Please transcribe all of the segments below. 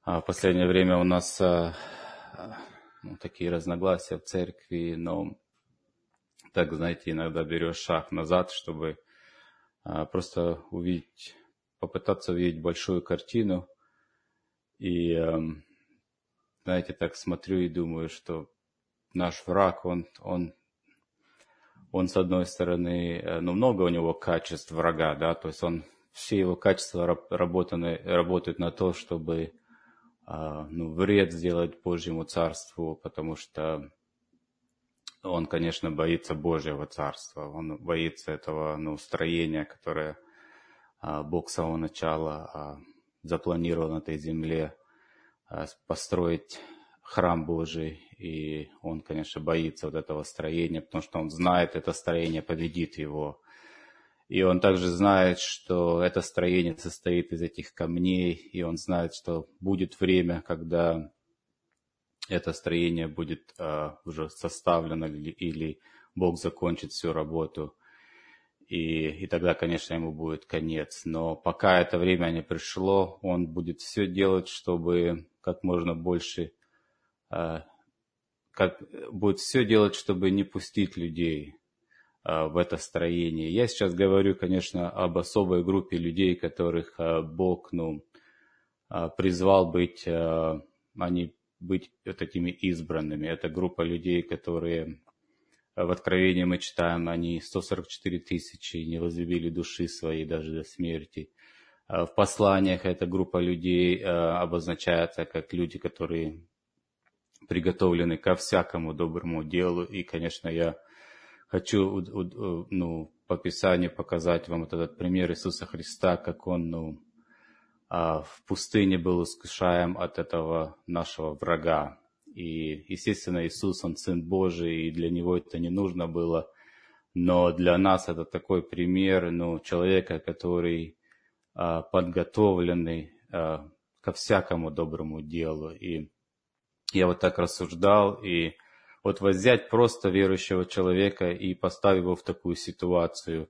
В последнее время у нас такие разногласия в церкви, но так, знаете, иногда берешь шаг назад, чтобы просто увидеть, попытаться увидеть большую картину. И, знаете, так смотрю и думаю, что наш враг, он с одной стороны, много у него качеств врага, да, то есть все его качества работают на то, чтобы вред сделать Божьему Царству, потому что он, конечно, боится Божьего Царства, он боится этого строения, которое Бог с самого начала запланировал на этой земле, построить храм Божий, и он, конечно, боится вот этого строения, потому что он знает, это строение победит его. И он также знает, что это строение состоит из этих камней, и он знает, что будет время, когда это строение будет уже составлено, или Бог закончит всю работу, и тогда, конечно, ему будет конец. Но пока это время не пришло, он будет все делать, чтобы как можно больше, будет все делать, чтобы не пустить людей в это строение. Я сейчас говорю, конечно, об особой группе людей, которых Бог, призвал быть вот этими избранными. Это группа людей, которые в Откровении мы читаем, они 144 тысячи не возлюбили души своей даже до смерти. В посланиях эта группа людей обозначается как люди, которые приготовлены ко всякому доброму делу. И, конечно, я хочу по Писанию показать вам вот этот пример Иисуса Христа, как Он в пустыне был искушаем от этого нашего врага. И, естественно, Иисус, Он Сын Божий, и для Него это не нужно было. Но для нас это такой пример, человека, который подготовленный ко всякому доброму делу. И я вот так рассуждал, и вот взять просто верующего человека и поставить его в такую ситуацию,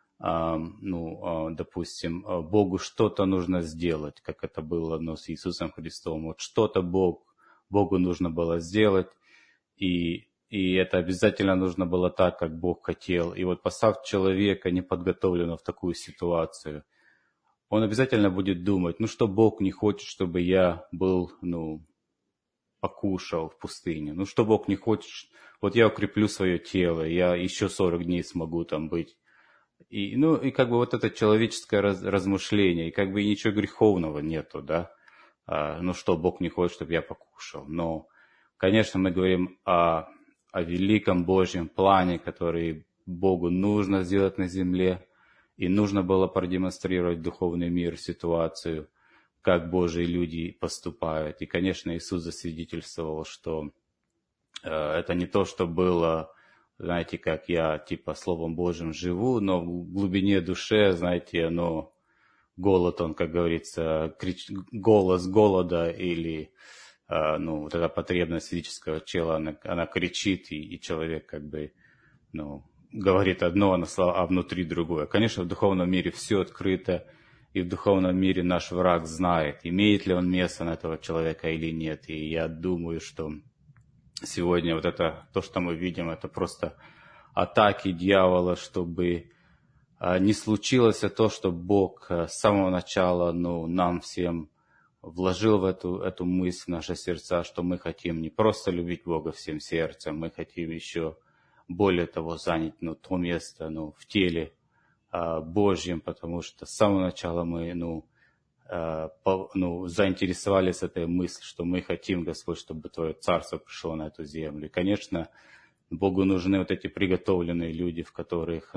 допустим, Богу что-то нужно сделать, как это было с Иисусом Христом. Вот что-то Богу нужно было сделать, и это обязательно нужно было так, как Бог хотел. И вот поставь человека неподготовленного в такую ситуацию, он обязательно будет думать, что Бог не хочет, чтобы я был, покушал в пустыне. Что Бог не хочет, вот я укреплю свое тело, я еще 40 дней смогу там быть. И как бы вот это человеческое размышление, и как бы ничего греховного нету, да. Что Бог не хочет, чтобы я покушал. Но, конечно, мы говорим о великом Божьем плане, который Богу нужно сделать на земле, и нужно было продемонстрировать в духовный мир ситуацию, как Божьи люди поступают. И, конечно, Иисус засвидетельствовал, что это не то, что было, знаете, как я, Словом Божьим живу, но в глубине души, знаете, голод, он, как говорится, голос голода, или, вот эта потребность физического тела, она кричит, и человек, как бы, говорит одно, а внутри другое. Конечно, в духовном мире все открыто, и в духовном мире наш враг знает, имеет ли он место на этого человека или нет. И я думаю, что сегодня вот это, то, что мы видим, это просто атаки дьявола, чтобы не случилось то, что Бог с самого начала нам всем вложил в эту мысль в наши сердца, что мы хотим не просто любить Бога всем сердцем, мы хотим еще более того занять то место в теле Божьем, потому что с самого начала мы заинтересовались этой мыслью, что мы хотим, Господь, чтобы Твое Царство пришло на эту землю. И, конечно, Богу нужны вот эти приготовленные люди, в которых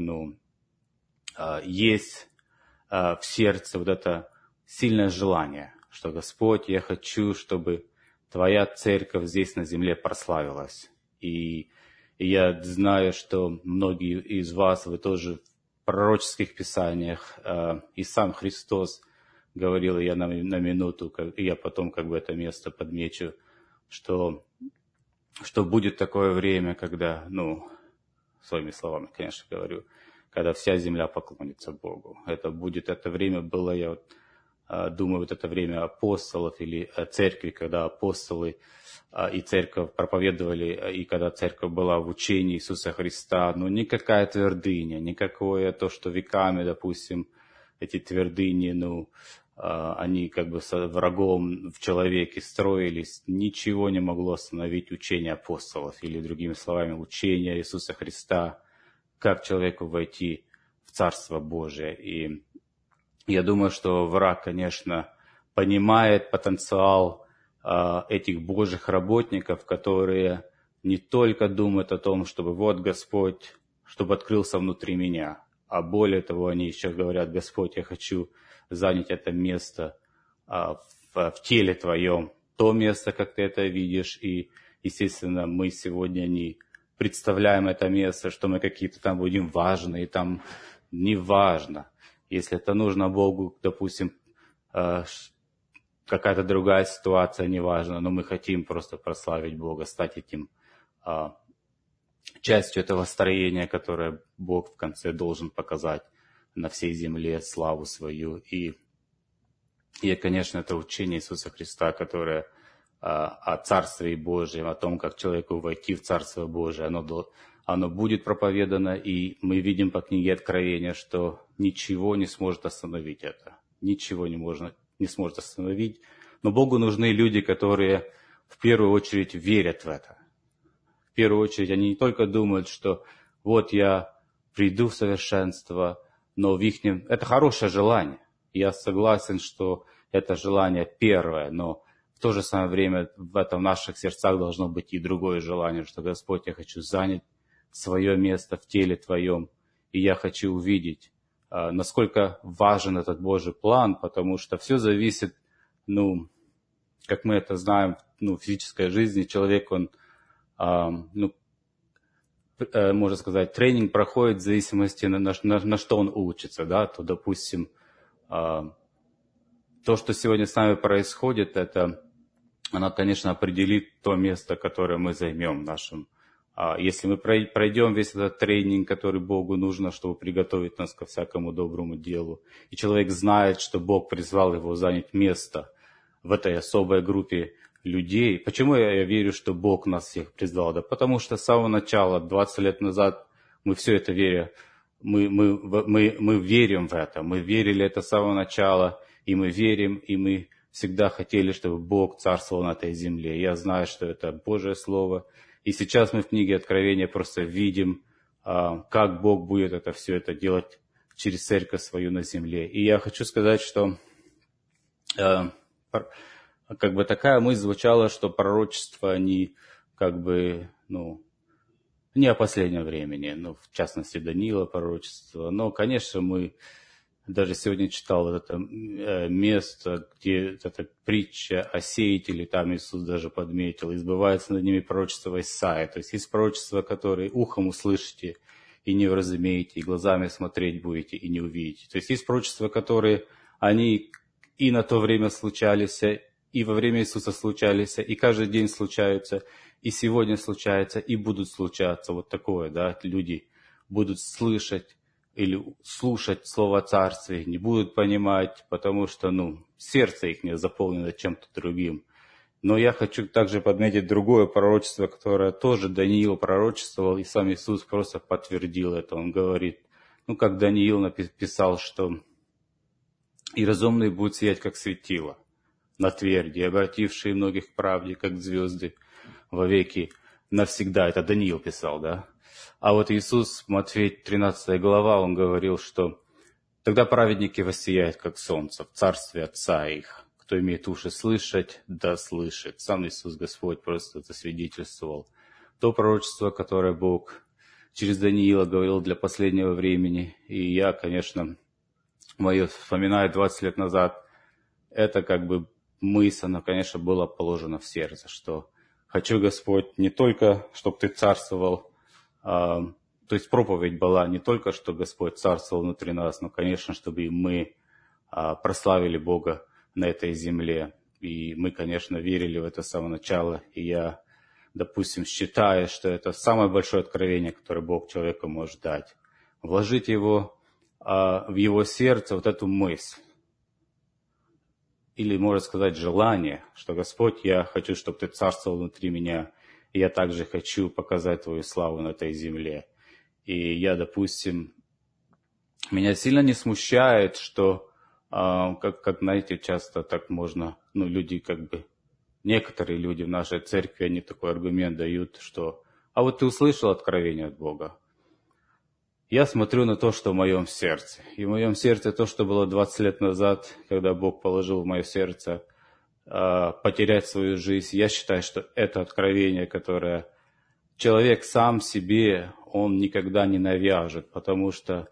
есть в сердце вот это сильное желание, что, Господь, я хочу, чтобы Твоя церковь здесь на земле прославилась. И я знаю, что многие из вас, вы тоже в пророческих писаниях, и сам Христос говорил, я на минуту, и я потом как бы это место подмечу, что будет такое время, когда, своими словами, конечно, говорю, когда вся земля поклонится Богу. Это время было, я думаю, вот это время апостолов или церкви, когда апостолы и церковь проповедовали, и когда церковь была в учении Иисуса Христа, но никакая твердыня, никакое то, что веками, допустим, эти твердыни, они как бы со врагом в человеке строились, ничего не могло остановить учение апостолов, или, другими словами, учение Иисуса Христа, как человеку войти в Царство Божие. И я думаю, что враг, конечно, понимает потенциал этих Божьих работников, которые не только думают о том, чтобы вот Господь, чтобы открылся внутри меня, а более того, они еще говорят: Господь, я хочу занять это место в теле Твоем, то место, как Ты это видишь. И, естественно, мы сегодня не представляем это место, что мы какие-то там будем важные, там не важно. Если это нужно Богу, допустим, какая-то другая ситуация, неважно, но мы хотим просто прославить Бога, стать этим частью этого строения, которое Бог в конце должен показать на всей земле славу свою. И конечно, это учение Иисуса Христа, которое о Царстве Божьем, о том, как человеку войти в Царство Божие, оно будет проповедано, и мы видим по книге Откровения, что ничего не сможет остановить это. Ничего не сможет остановить. Но Богу нужны люди, которые в первую очередь верят в это. В первую очередь они не только думают, что вот я приду в совершенство, но в ихнем... Это хорошее желание. Я согласен, что это желание первое, но в то же самое время в наших сердцах должно быть и другое желание, что Господь, я хочу занять свое место в теле Твоем, и я хочу увидеть, насколько важен этот Божий план, потому что все зависит, как мы это знаем, в физической жизни человек, он, можно сказать, тренинг проходит в зависимости на что он учится, да, то, допустим, то, что сегодня с нами происходит, оно, конечно, определит то место, которое мы займем нашим. Если мы пройдем весь этот тренинг, который Богу нужно, чтобы приготовить нас ко всякому доброму делу, и человек знает, что Бог призвал его занять место в этой особой группе людей. Почему я верю, что Бог нас всех призвал? Да потому что с самого начала, 20 лет назад, мы все это верим. Мы верим в это. Мы верили это с самого начала, и мы верим, и мы всегда хотели, чтобы Бог царствовал на этой земле. Я знаю, что это Божье Слово. И сейчас мы в книге Откровения просто видим, как Бог будет все это делать через церковь свою на земле. И я хочу сказать, что как бы такая мысль звучала, что пророчества, они не о последнем времени, в частности Даниила пророчество. Но, конечно, мы даже сегодня читал это место, где эта притча о сеятеле, там Иисус даже подметил, и сбывается над ними пророчество Исаия. То есть есть пророчества, которые ухом услышите и не вразумеете, и глазами смотреть будете и не увидите. То есть есть пророчества, которые они и на то время случались, и во время Иисуса случались, и каждый день случаются, и сегодня случаются, и будут случаться. Вот такое, да, люди будут слышать или слушать Слово о Царстве, не будут понимать, потому что, сердце их не заполнено чем-то другим. Но я хочу также подметить другое пророчество, которое тоже Даниил пророчествовал, и сам Иисус просто подтвердил это. Он говорит, как Даниил написал, что «И разумные будут сиять, как светило на тверди, обратившие многих к правде, как звезды, вовеки навсегда». Это Даниил писал, да? А вот Иисус, Матфей 13 глава, он говорил, что «Тогда праведники воссияют, как солнце, в царстве Отца их. Кто имеет уши слышать, да слышит». Сам Иисус Господь просто это свидетельствовал. То пророчество, которое Бог через Даниила говорил для последнего времени. И я, конечно, вспоминаю 20 лет назад, это как бы мысль, она, конечно, была положена в сердце, что хочу, Господь, не только, чтобы Ты царствовал, то есть проповедь была не только, что Господь царствовал внутри нас, но, конечно, чтобы и мы прославили Бога на этой земле. И мы, конечно, верили в это с самого начала. И я, допустим, считаю, что это самое большое откровение, которое Бог человеку может дать. Вложить в его сердце вот эту мысль. или, можно сказать, желание, что Господь, я хочу, чтобы Ты царствовал внутри меня, и я также хочу показать Твою славу на этой земле. И я, допустим, меня сильно не смущает, что, как знаете, часто так можно, люди некоторые люди в нашей церкви, они такой аргумент дают, что «а вот ты услышал откровение от Бога». Я смотрю на то, что в моем сердце. И в моем сердце то, что было 20 лет назад, когда Бог положил в мое сердце потерять свою жизнь. Я считаю, что это откровение, которое человек сам себе, он никогда не навяжет, потому что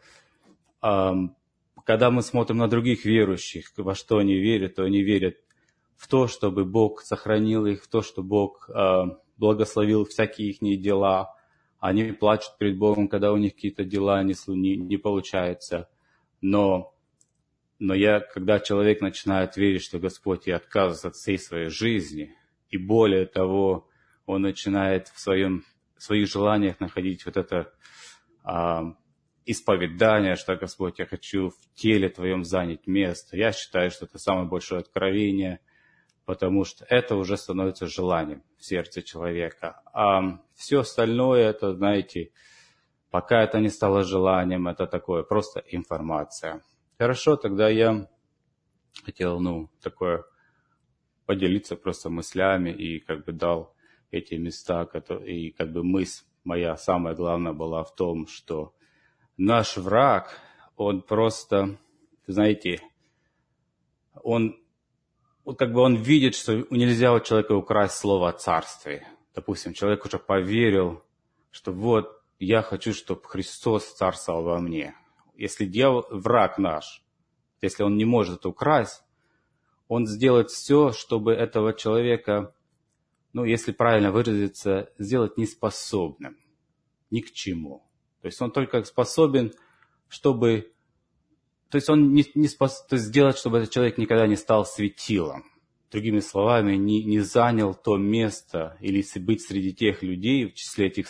когда мы смотрим на других верующих, во что они верят, то они верят в то, чтобы Бог сохранил их, в то, что Бог благословил всякие их дела. Они плачут перед Богом, когда у них какие-то дела не получаются. Но когда человек начинает верить, что Господь и отказывается от всей своей жизни, и более того, он начинает в своих желаниях находить вот это исповедание, что Господь, я хочу в теле Твоем занять место. Я считаю, что это самое большое откровение, потому что это уже становится желанием в сердце человека. А все остальное, это, знаете, пока это не стало желанием, это такое просто информация. Хорошо, тогда я хотел, такое поделиться просто мыслями и дал эти места, и мысль моя самая главная была в том, что наш враг, он просто, знаете, он видит, что нельзя у человека украсть слово о царстве. Допустим, человек уже поверил, что вот я хочу, чтобы Христос царствовал во мне. Если враг наш, если он не может это украсть, он сделает все, чтобы этого человека, если правильно выразиться, сделать неспособным ни к чему. То есть он только способен, чтобы... То есть он сделать, чтобы этот человек никогда не стал светилом. Другими словами, не занял то место, или быть среди тех людей, в числе этих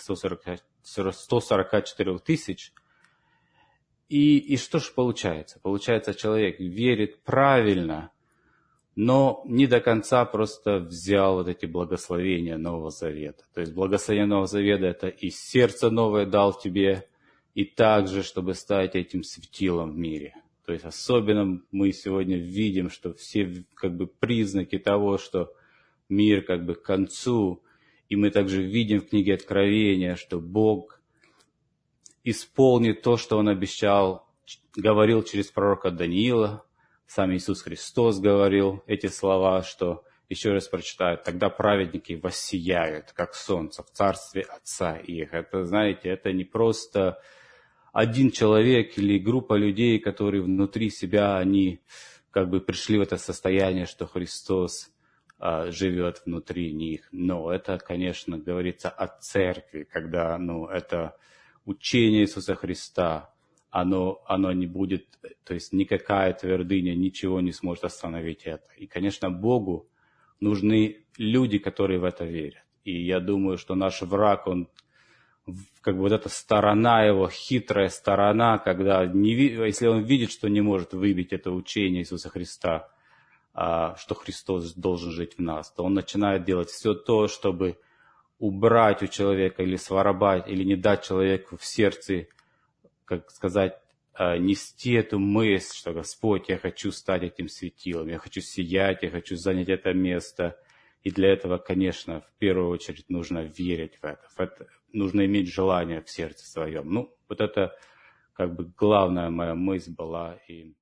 144 тысяч. И что же получается? Получается, человек верит правильно, но не до конца просто взял вот эти благословения Нового Завета. То есть благословение Нового Завета – это и сердце новое дал тебе, и также, чтобы стать этим светилом в мире. То есть особенно мы сегодня видим, что все признаки того, что мир к концу, и мы также видим в книге Откровения, что Бог исполнит то, что Он обещал, говорил через пророка Даниила. Сам Иисус Христос говорил эти слова, что, еще раз прочитаю, тогда праведники воссияют, как солнце, в царстве Отца их. Это, знаете, это не просто один человек или группа людей, которые внутри себя, они пришли в это состояние, что Христос живет внутри них. Но это, конечно, говорится о церкви, когда, это учение Иисуса Христа, оно не будет, то есть никакая твердыня, ничего не сможет остановить это. И, конечно, Богу нужны люди, которые в это верят. И я думаю, что наш враг, он вот эта сторона его, хитрая сторона, когда если он видит, что не может выбить это учение Иисуса Христа, что Христос должен жить в нас, то он начинает делать все то, чтобы убрать у человека или своровать, или не дать человеку в сердце, нести эту мысль, что Господь, я хочу стать этим светилом, я хочу сиять, я хочу занять это место. И для этого, конечно, в первую очередь нужно верить в это. Нужно иметь желание в сердце своем. Вот это главная моя мысль была. И